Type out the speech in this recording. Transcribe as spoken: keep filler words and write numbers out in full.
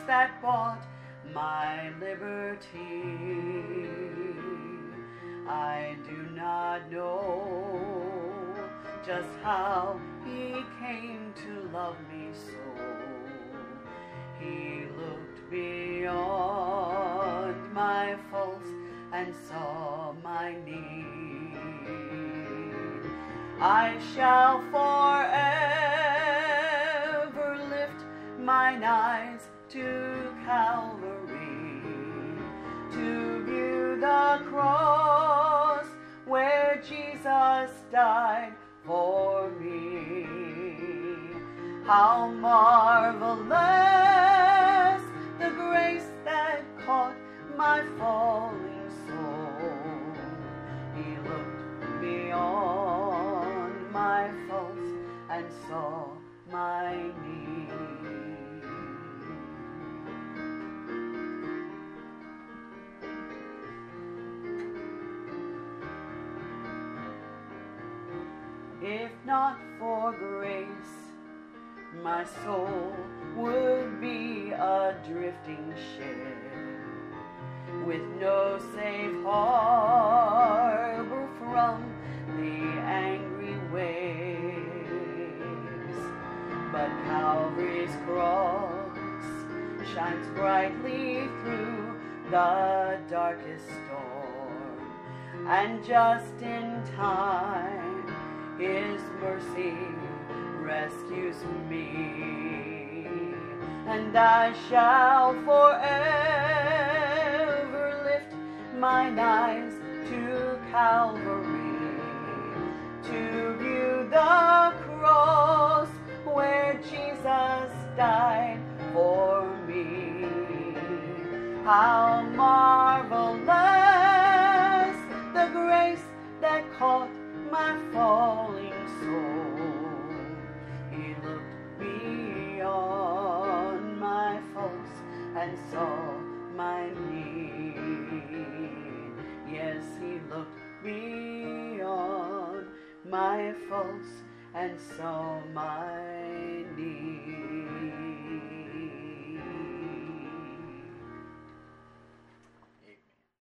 that bought my liberty. I do not know just how he came to love me so. He looked beyond my faults and saw my need. I shall forever lift mine eyes to Calvary, to view the cross where Jesus died for me. How marvelous the grace that caught my falling soul. He looked beyond my faults and saw my need. If not for grace, my soul would be a drifting ship, with no safe harbor from the angry waves. But Calvary's cross shines brightly through the darkest storm, and just in time His mercy rescues me, and I shall forever lift mine eyes to Calvary, to view the cross where Jesus died for me. How marvelous the grace that caught my falling soul. He looked beyond my faults and saw my need. Yes, he looked beyond my faults and saw my need.